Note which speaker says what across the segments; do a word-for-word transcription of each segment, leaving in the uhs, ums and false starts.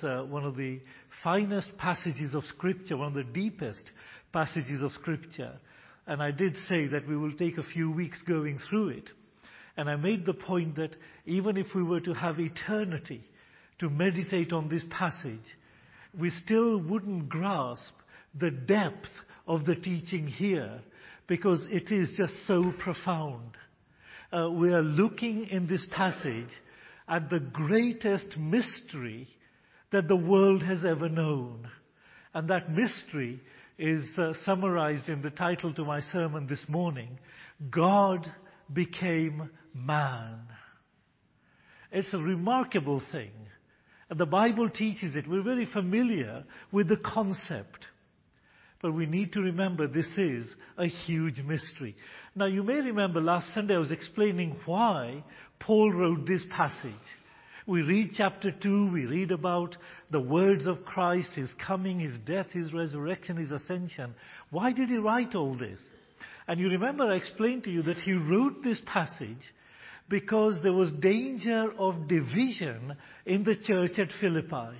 Speaker 1: uh, one of the finest passages of Scripture, one of the deepest passages of Scripture. And I did say that we will take a few weeks going through it. And I made the point that even if we were to have eternity to meditate on this passage, we still wouldn't grasp the depth of the teaching here, because it is just so profound. Uh, we are looking in this passage at the greatest mystery that the world has ever known. And that mystery is uh, summarized in the title to my sermon this morning: God became man. It's a remarkable thing. And the Bible teaches it. We're very familiar with the concept. But we need to remember this is a huge mystery. Now, you may remember last Sunday I was explaining why Paul wrote this passage. We read chapter two, we read about the words of Christ, His coming, His death, His resurrection, His ascension. Why did he write all this? And you remember I explained to you that he wrote this passage because there was danger of division in the church at Philippi.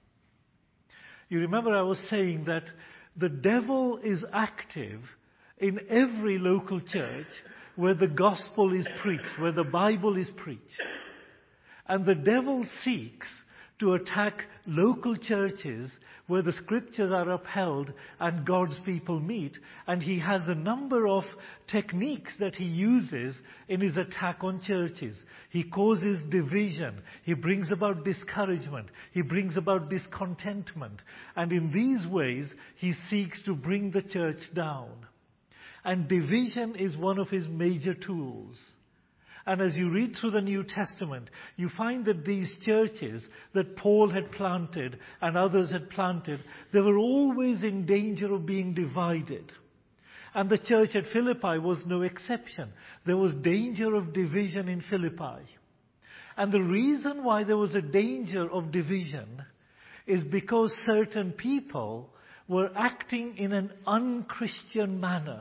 Speaker 1: You remember I was saying that the devil is active in every local church where the gospel is preached, where the Bible is preached. And the devil seeks to attack local churches where the scriptures are upheld and God's people meet. And he has a number of techniques that he uses in his attack on churches. He causes division. He brings about discouragement. He brings about discontentment. And in these ways, he seeks to bring the church down. And division is one of his major tools. And as you read through the New Testament, you find that these churches that Paul had planted and others had planted, they were always in danger of being divided. And the church at Philippi was no exception. There was danger of division in Philippi. And the reason why there was a danger of division is because certain people were acting in an unchristian manner.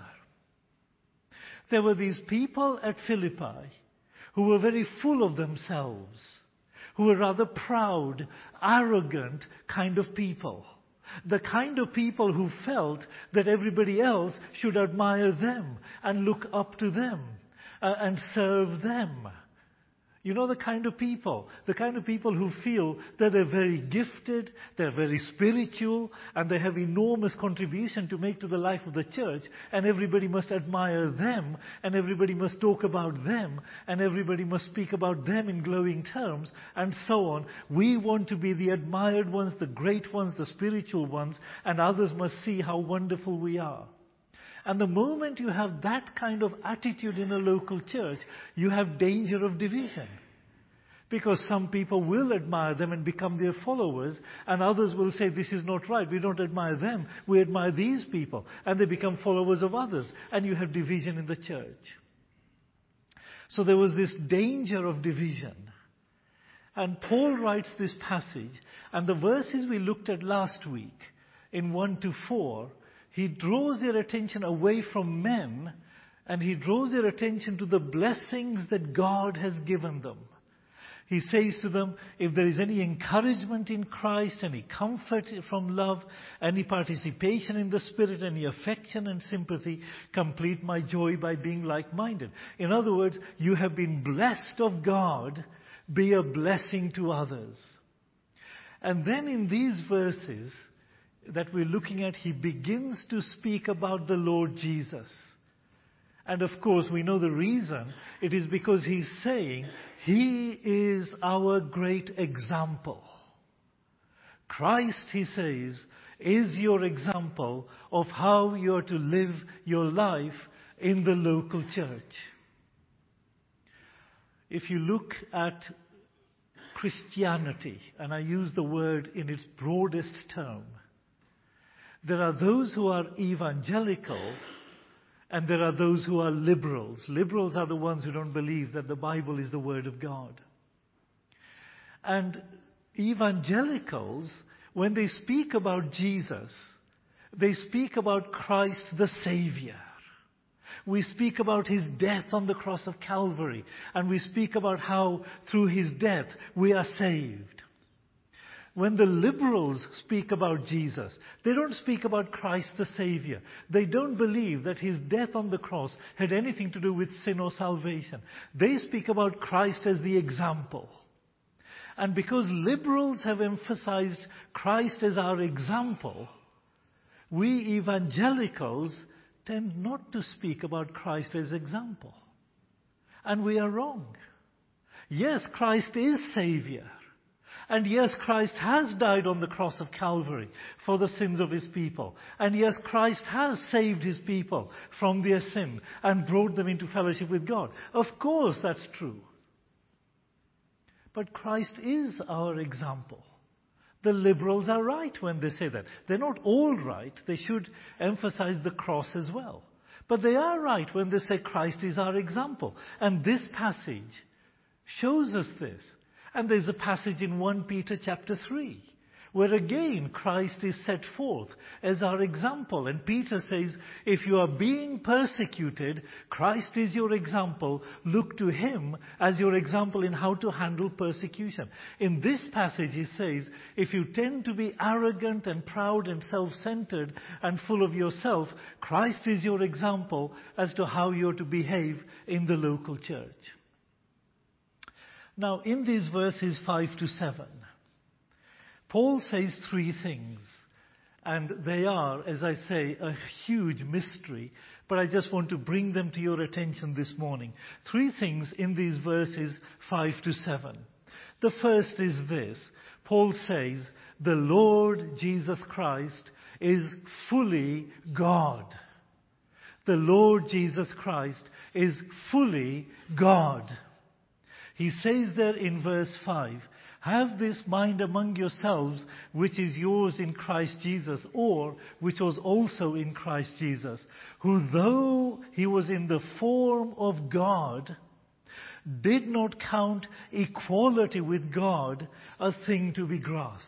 Speaker 1: There were these people at Philippi who were very full of themselves, who were rather proud, arrogant kind of people. The kind of people who felt that everybody else should admire them and look up to them uh, and serve them. You know the kind of people, the kind of people who feel that they're very gifted, they're very spiritual, and they have enormous contribution to make to the life of the church, and everybody must admire them, and everybody must talk about them, and everybody must speak about them in glowing terms, and so on. We want to be the admired ones, the great ones, the spiritual ones, and others must see how wonderful we are. And the moment you have that kind of attitude in a local church, you have danger of division. Because some people will admire them and become their followers, and others will say, this is not right, we don't admire them, we admire these people, and they become followers of others, and you have division in the church. So there was this danger of division. And Paul writes this passage, and the verses we looked at last week, in one to four, he draws their attention away from men, and he draws their attention to the blessings that God has given them. He says to them, if there is any encouragement in Christ, any comfort from love, any participation in the Spirit, any affection and sympathy, complete my joy by being like-minded. In other words, you have been blessed of God, be a blessing to others. And then in these verses that we're looking at, he begins to speak about the Lord Jesus. And of course, we know the reason. It is because he's saying he is our great example. Christ, he says, is your example of how you're to live your life in the local church. If you look at Christianity, and I use the word in its broadest term, there are those who are evangelical and there are those who are liberals. Liberals are the ones who don't believe that the Bible is the Word of God. And evangelicals, when they speak about Jesus, they speak about Christ the Savior. We speak about His death on the cross of Calvary, and we speak about how through His death we are saved. When the liberals speak about Jesus, they don't speak about Christ the Savior. They don't believe that his death on the cross had anything to do with sin or salvation. They speak about Christ as the example. And because liberals have emphasized Christ as our example, we evangelicals tend not to speak about Christ as example. And we are wrong. Yes, Christ is Savior. And yes, Christ has died on the cross of Calvary for the sins of his people. And yes, Christ has saved his people from their sin and brought them into fellowship with God. Of course, that's true. But Christ is our example. The liberals are right when they say that. They're not all right. They should emphasize the cross as well. But they are right when they say Christ is our example. And this passage shows us this. And there's a passage in First Peter chapter three, where again Christ is set forth as our example. And Peter says, if you are being persecuted, Christ is your example. Look to him as your example in how to handle persecution. In this passage he says, if you tend to be arrogant and proud and self-centered and full of yourself, Christ is your example as to how you're to behave in the local church. Now, in these verses five to seven, Paul says three things, and they are, as I say, a huge mystery, but I just want to bring them to your attention this morning. Three things in these verses five to seven. The first is this. Paul says, the Lord Jesus Christ is fully God. The Lord Jesus Christ is fully God. He says there in verse five, have this mind among yourselves, which is yours in Christ Jesus, or which was also in Christ Jesus, who though he was in the form of God, did not count equality with God a thing to be grasped.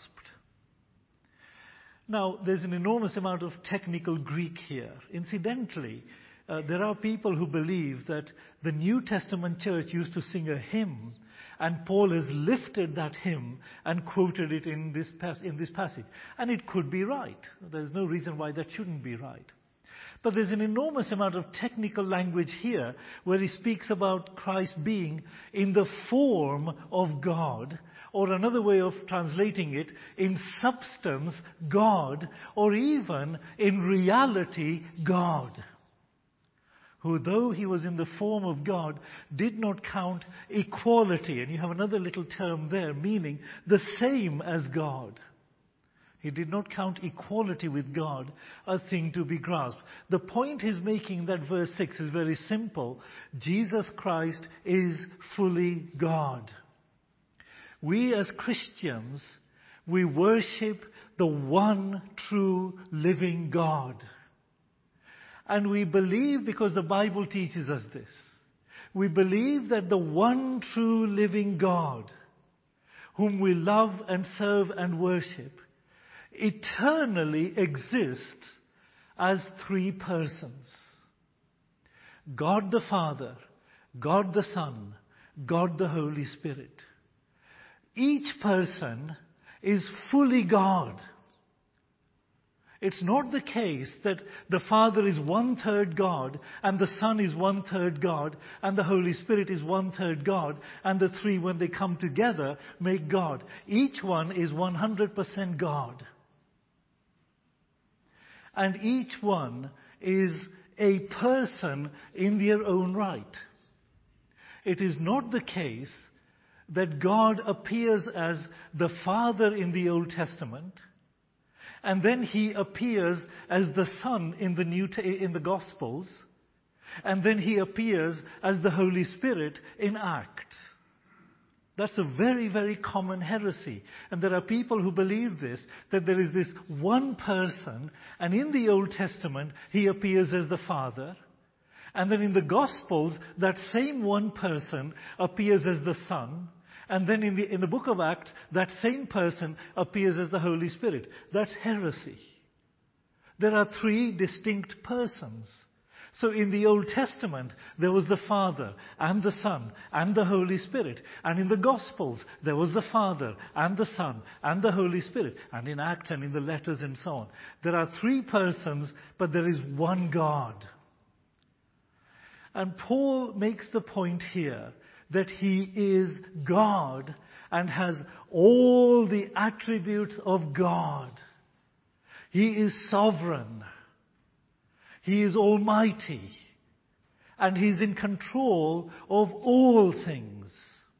Speaker 1: Now, there's an enormous amount of technical Greek here. Incidentally, Uh, there are people who believe that the New Testament church used to sing a hymn, and Paul has lifted that hymn and quoted it in this, pas- in this passage. And it could be right. There's no reason why that shouldn't be right. But there's an enormous amount of technical language here where he speaks about Christ being in the form of God, or another way of translating it, in substance, God, or even in reality, God. Who though he was in the form of God, did not count equality. And you have another little term there, meaning the same as God. He did not count equality with God a thing to be grasped. The point he's making in that verse six is very simple. Jesus Christ is fully God. We as Christians, we worship the one true living God. And we believe, because the Bible teaches us this, we believe that the one true living God, whom we love and serve and worship, eternally exists as three persons. God the Father, God the Son, God the Holy Spirit. Each person is fully God. It's not the case that the Father is one-third God, and the Son is one-third God, and the Holy Spirit is one-third God, and the three, when they come together, make God. Each one is one hundred percent God. And each one is a person in their own right. It is not the case that God appears as the Father in the Old Testament, and then he appears as the Son in the New in the Gospels, and then he appears as the Holy Spirit in Acts. That's a very, very common heresy. And there are people who believe this, that there is this one person, and in the Old Testament he appears as the Father, and then in the Gospels that same one person appears as the Son, and then in the, in the book of Acts, that same person appears as the Holy Spirit. That's heresy. There are three distinct persons. So in the Old Testament, there was the Father and the Son and the Holy Spirit. And in the Gospels, there was the Father and the Son and the Holy Spirit. And in Acts and in the letters and so on. There are three persons, but there is one God. And Paul makes the point here that he is God and has all the attributes of God. He is sovereign. He is almighty. And he's in control of all things.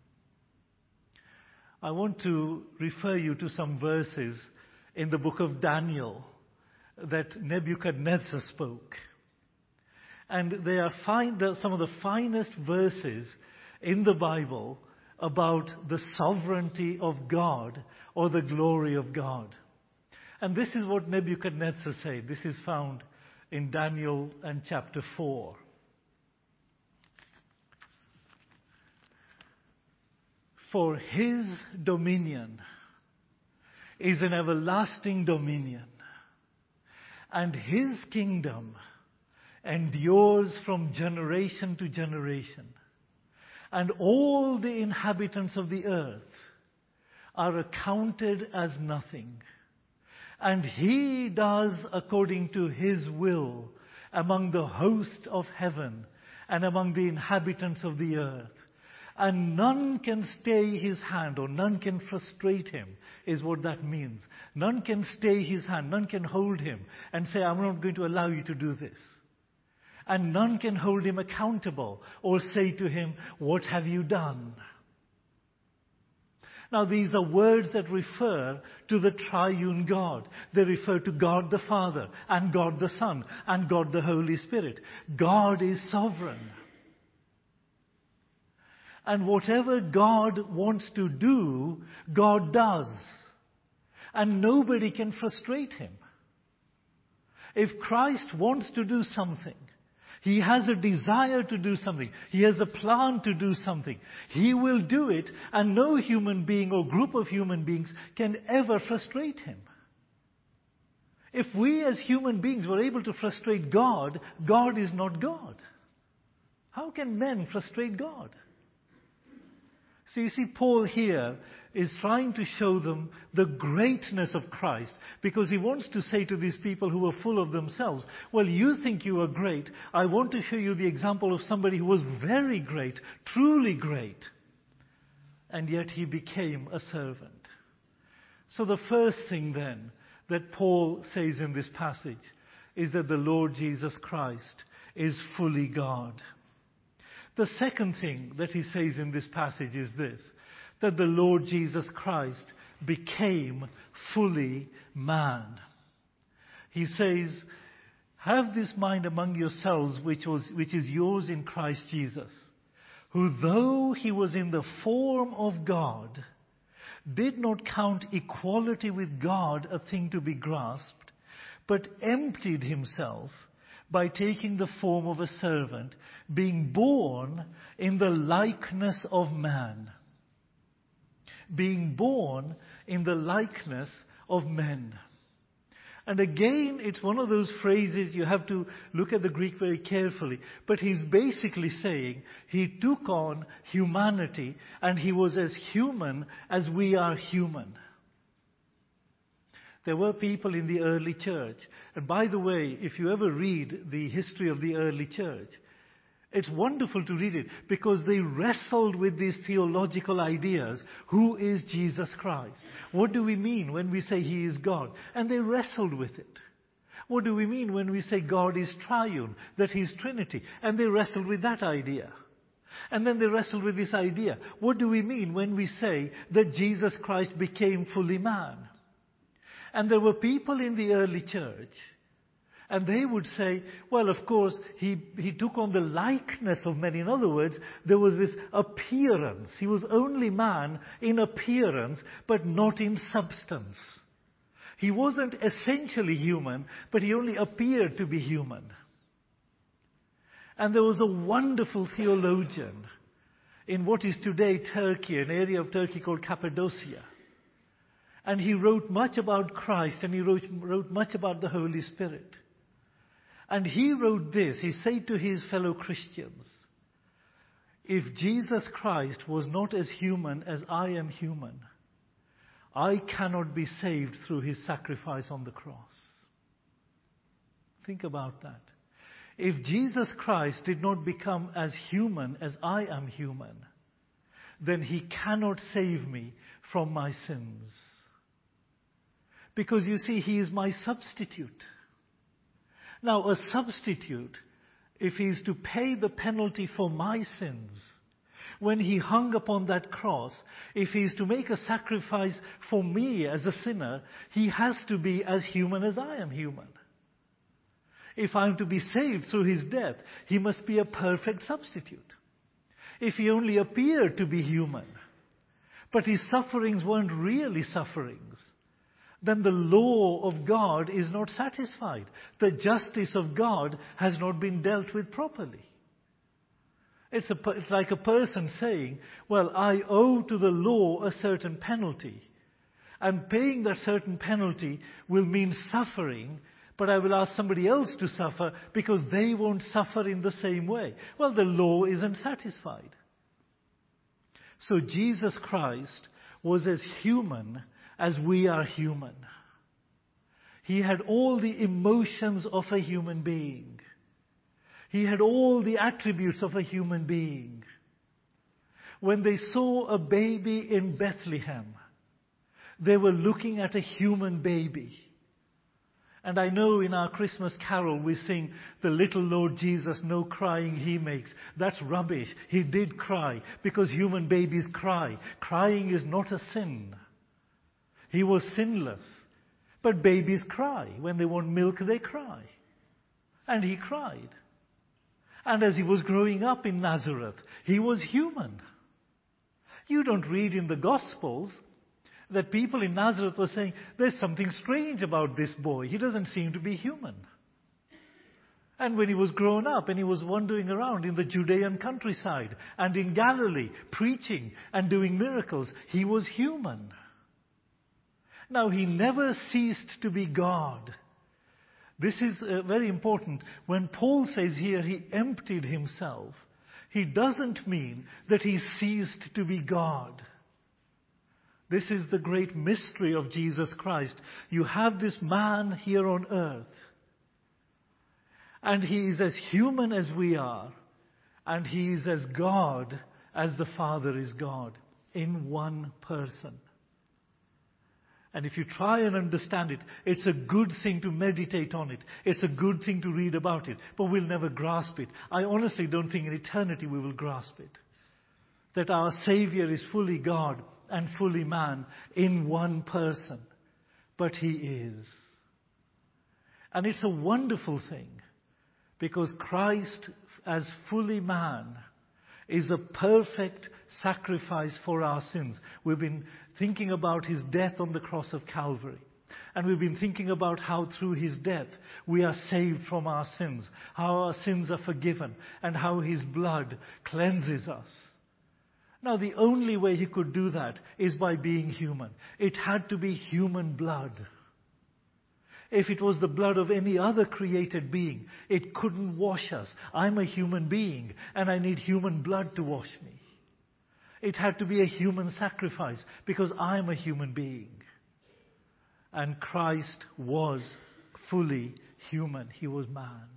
Speaker 1: I want to refer you to some verses in the book of Daniel that Nebuchadnezzar spoke. And they are fine, some of the finest verses in the Bible about the sovereignty of God or the glory of God. And this is what Nebuchadnezzar said. This is found in Daniel and chapter four. For his dominion is an everlasting dominion, and his kingdom endures from generation to generation. And all the inhabitants of the earth are accounted as nothing. And he does according to his will among the host of heaven and among the inhabitants of the earth. And none can stay his hand, or none can frustrate him, is what that means. None can stay his hand, none can hold him and say, I'm not going to allow you to do this. And none can hold him accountable or say to him, what have you done? Now these are words that refer to the triune God. They refer to God the Father and God the Son and God the Holy Spirit. God is sovereign. And whatever God wants to do, God does. And nobody can frustrate him. If Christ wants to do something, he has a desire to do something, he has a plan to do something, he will do it, and no human being or group of human beings can ever frustrate him. If we as human beings were able to frustrate God, God is not God. How can men frustrate God? So you see, Paul here is trying to show them the greatness of Christ, because he wants to say to these people who are full of themselves, well, you think you are great. I want to show you the example of somebody who was very great, truly great, and yet he became a servant. So the first thing then that Paul says in this passage is that the Lord Jesus Christ is fully God. The second thing that he says in this passage is this, that the Lord Jesus Christ became fully man. He says, have this mind among yourselves which was, which is yours in Christ Jesus, who though he was in the form of God, did not count equality with God a thing to be grasped, but emptied himself by taking the form of a servant, being born in the likeness of man. Being born in the likeness of men. And again, it's one of those phrases you have to look at the Greek very carefully. But he's basically saying he took on humanity and he was as human as we are human. There were people in the early church. And by the way, if you ever read the history of the early church, it's wonderful to read it because they wrestled with these theological ideas. Who is Jesus Christ? What do we mean when we say he is God? And they wrestled with it. What do we mean when we say God is triune, that he's Trinity? And they wrestled with that idea. And then they wrestled with this idea. What do we mean when we say that Jesus Christ became fully man? And there were people in the early church, and they would say, well, of course, he, he took on the likeness of men. In other words, there was this appearance. He was only man in appearance, but not in substance. He wasn't essentially human, but he only appeared to be human. And there was a wonderful theologian in what is today Turkey, an area of Turkey called Cappadocia. And he wrote much about Christ, and he wrote, wrote much about the Holy Spirit. And he wrote this. He said to his fellow Christians, if Jesus Christ was not as human as I am human, I cannot be saved through his sacrifice on the cross. Think about that. If Jesus Christ did not become as human as I am human, then he cannot save me from my sins. Because you see, he is my substitute. Now, a substitute, if he is to pay the penalty for my sins, when he hung upon that cross, if he is to make a sacrifice for me as a sinner, he has to be as human as I am human. If I am to be saved through his death, he must be a perfect substitute. If he only appeared to be human, but his sufferings weren't really sufferings, then the law of God is not satisfied. The justice of God has not been dealt with properly. It's, a, it's like a person saying, well, I owe to the law a certain penalty, and paying that certain penalty will mean suffering, but I will ask somebody else to suffer because they won't suffer in the same way. Well, the law isn't satisfied. So Jesus Christ was as human as we are human. He had all the emotions of a human being. He had all the attributes of a human being. When they saw a baby in Bethlehem, they were looking at a human baby. And I know in our Christmas carol we sing, the little Lord Jesus, no crying he makes. That's rubbish. He did cry because human babies cry. Crying is not a sin. He was sinless. But babies cry. When they want milk, they cry. And he cried. And as he was growing up in Nazareth, he was human. You don't read in the Gospels that people in Nazareth were saying, there's something strange about this boy. He doesn't seem to be human. And when he was grown up and he was wandering around in the Judean countryside and in Galilee, preaching and doing miracles, he was human. Now, he never ceased to be God. This is uh, very important. When Paul says here he emptied himself, he doesn't mean that he ceased to be God. This is the great mystery of Jesus Christ. You have this man here on earth, and he is as human as we are, and he is as God as the Father is God, in one person. And if you try and understand it, it's a good thing to meditate on it. It's a good thing to read about it, but we'll never grasp it. I honestly don't think in eternity we will grasp it. That our Savior is fully God and fully man in one person. But he is. And it's a wonderful thing, because Christ as fully man is a perfect sacrifice for our sins. We've been thinking about his death on the cross of Calvary. And we've been thinking about how through his death we are saved from our sins, how our sins are forgiven, and how his blood cleanses us. Now, the only way he could do that is by being human. It had to be human blood. If it was the blood of any other created being, it couldn't wash us. I'm a human being, and I need human blood to wash me. It had to be a human sacrifice, because I'm a human being. And Christ was fully human. He was man.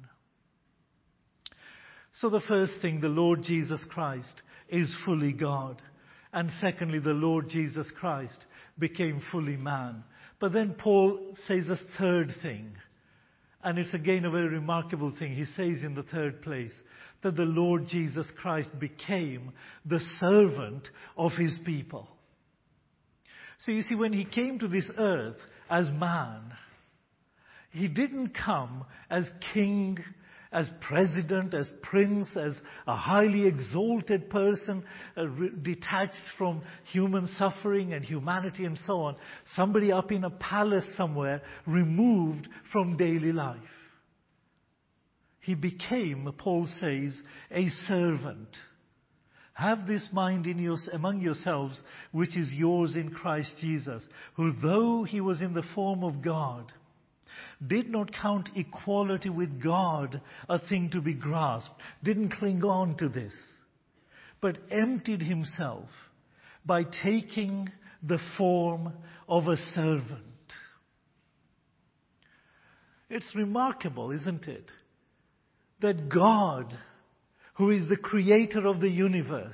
Speaker 1: So the first thing, the Lord Jesus Christ is fully God. And secondly, the Lord Jesus Christ became fully man. But then Paul says a third thing. And it's again a very remarkable thing. He says in the third place that the Lord Jesus Christ became the servant of his people. So you see, when he came to this earth as man, he didn't come as king, as president, as prince, as a highly exalted person, uh, re- detached from human suffering and humanity and so on. Somebody up in a palace somewhere, removed from daily life. He became, Paul says, a servant. Have this mind in your, among yourselves, which is yours in Christ Jesus, who though he was in the form of God, did not count equality with God a thing to be grasped, didn't cling on to this, but emptied himself by taking the form of a servant. It's remarkable, isn't it, that God, who is the creator of the universe,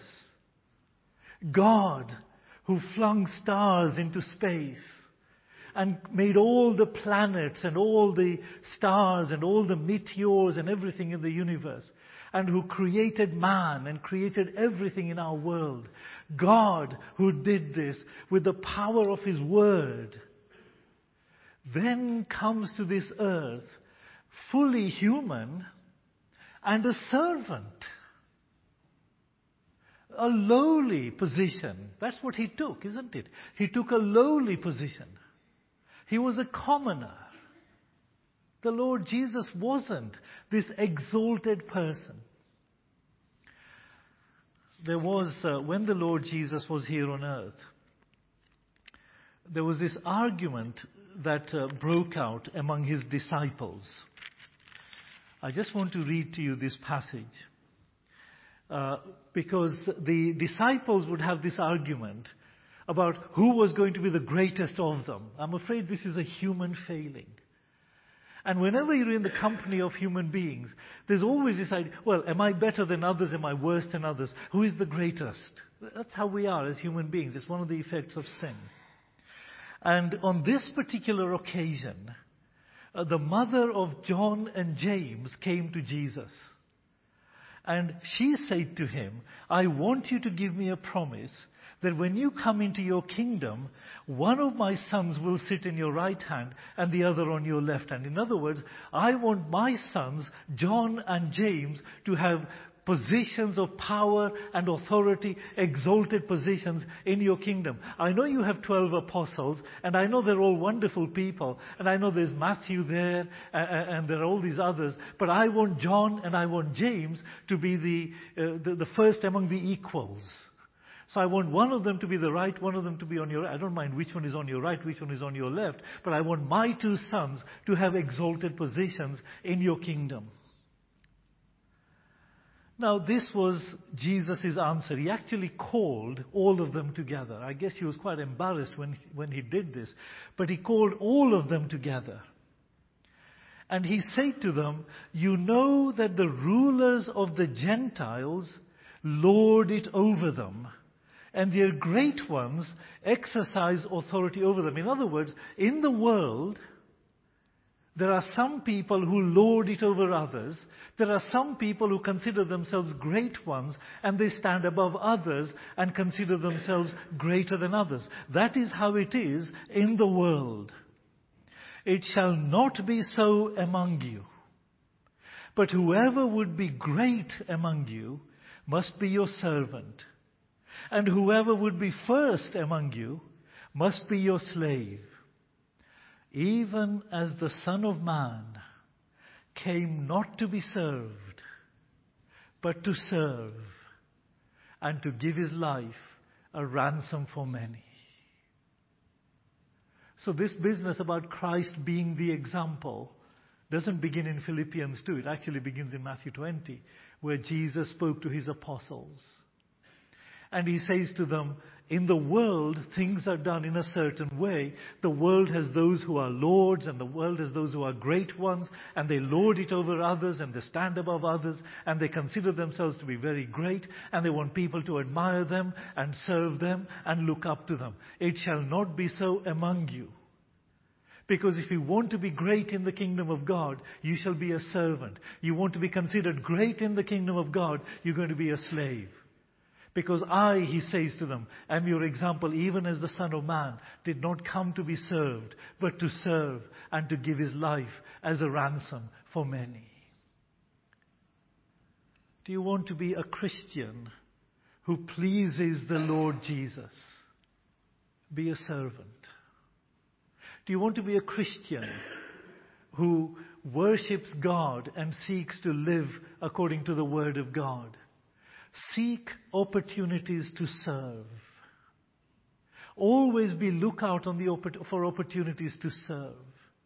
Speaker 1: God who flung stars into space and made all the planets and all the stars and all the meteors and everything in the universe, and who created man and created everything in our world, God who did this with the power of his word, then comes to this earth fully human and a servant. A lowly position. That's what he took, isn't it? He took a lowly position. He was a commoner. The Lord Jesus wasn't this exalted person. There was, uh, when the Lord Jesus was here on earth, there was this argument that uh, broke out among his disciples. I just want to read to you this passage. Uh, because the disciples would have this argument about who was going to be the greatest of them. I'm afraid this is a human failing. And whenever you're in the company of human beings, there's always this idea, well, am I better than others? Am I worse than others? Who is the greatest? That's how we are as human beings. It's one of the effects of sin. And on this particular occasion, uh, the mother of John and James came to Jesus. And she said to him, I want you to give me a promise that when you come into your kingdom, one of my sons will sit in your right hand and the other on your left hand. In other words, I want my sons, John and James, to have positions of power and authority, exalted positions in your kingdom. I know you have twelve apostles, and I know they're all wonderful people, and I know there's Matthew there, and there are all these others, but I want John and I want James to be the, uh, the, the first among the equals. So I want one of them to be the right, one of them to be on your right. I don't mind which one is on your right, which one is on your left, but I want my two sons to have exalted positions in your kingdom. Now, this was Jesus' answer. He actually called all of them together. I guess he was quite embarrassed when, when he did this. But he called all of them together. And he said to them, you know that the rulers of the Gentiles lord it over them, and their great ones exercise authority over them. In other words, in the world, there are some people who lord it over others. There are some people who consider themselves great ones and they stand above others and consider themselves greater than others. That is how it is in the world. It shall not be so among you. But whoever would be great among you must be your servant. And whoever would be first among you must be your slave. Even as the Son of Man came not to be served, but to serve, and to give his life a ransom for many. So this business about Christ being the example doesn't begin in Philippians two. It actually begins in Matthew twenty, where Jesus spoke to his apostles. And he says to them, in the world, things are done in a certain way. The world has those who are lords, and the world has those who are great ones, and they lord it over others, and they stand above others, and they consider themselves to be very great, and they want people to admire them, and serve them, and look up to them. It shall not be so among you. Because if you want to be great in the kingdom of God, you shall be a servant. You want to be considered great in the kingdom of God, you're going to be a slave. Because I, he says to them, am your example, even as the Son of Man did not come to be served, but to serve and to give his life as a ransom for many. Do you want to be a Christian who pleases the Lord Jesus? Be a servant. Do you want to be a Christian who worships God and seeks to live according to the Word of God? Seek opportunities to serve. Always be lookout on the oppor- for opportunities to serve.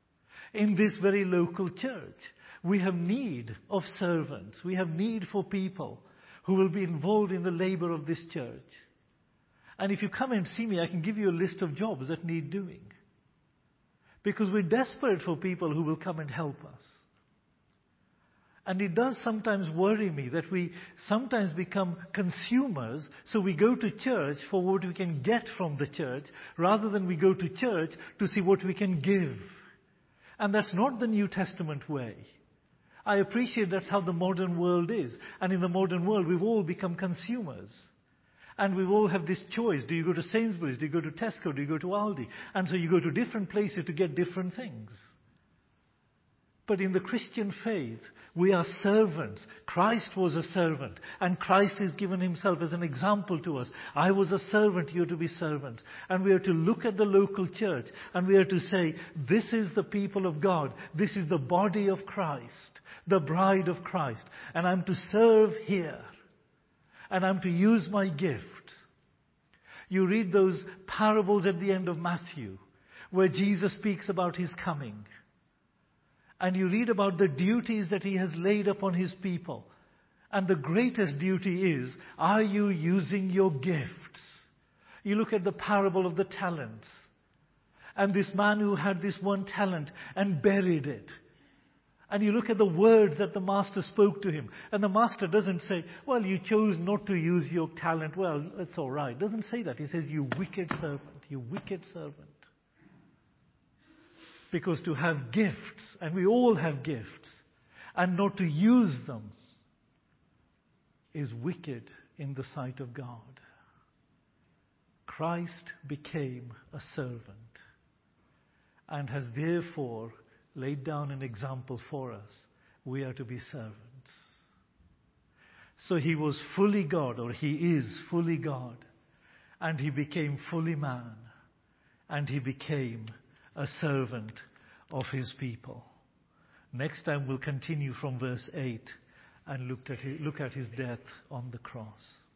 Speaker 1: In this very local church, we have need of servants. We have need for people who will be involved in the labor of this church. And if you come and see me, I can give you a list of jobs that need doing. Because we're desperate for people who will come and help us. And it does sometimes worry me that we sometimes become consumers, so we go to church for what we can get from the church, rather than we go to church to see what we can give. And that's not the New Testament way. I appreciate that's how the modern world is. And in the modern world, we've all become consumers. And we all have this choice. Do you go to Sainsbury's? Do you go to Tesco? Do you go to Aldi? And so you go to different places to get different things. But in the Christian faith, we are servants. Christ was a servant. And Christ has given himself as an example to us. I was a servant, you are to be servants. And we are to look at the local church and we are to say, this is the people of God. This is the body of Christ, the bride of Christ. And I'm to serve here. And I'm to use my gift. You read those parables at the end of Matthew, where Jesus speaks about his coming. And you read about the duties that he has laid upon his people. And the greatest duty is, are you using your gifts? You look at the parable of the talents. And this man who had this one talent and buried it. And you look at the words that the master spoke to him. And the master doesn't say, well, you chose not to use your talent. Well, that's all right. Doesn't say that. He says, you wicked servant. You wicked servant. Because to have gifts, and we all have gifts, and not to use them is wicked in the sight of God. Christ became a servant and has therefore laid down an example for us. We are to be servants. So he was fully God, or he is fully God, and he became fully man, and he became a servant of his people. Next time we'll continue from verse eight and look at his, look at his death on the cross.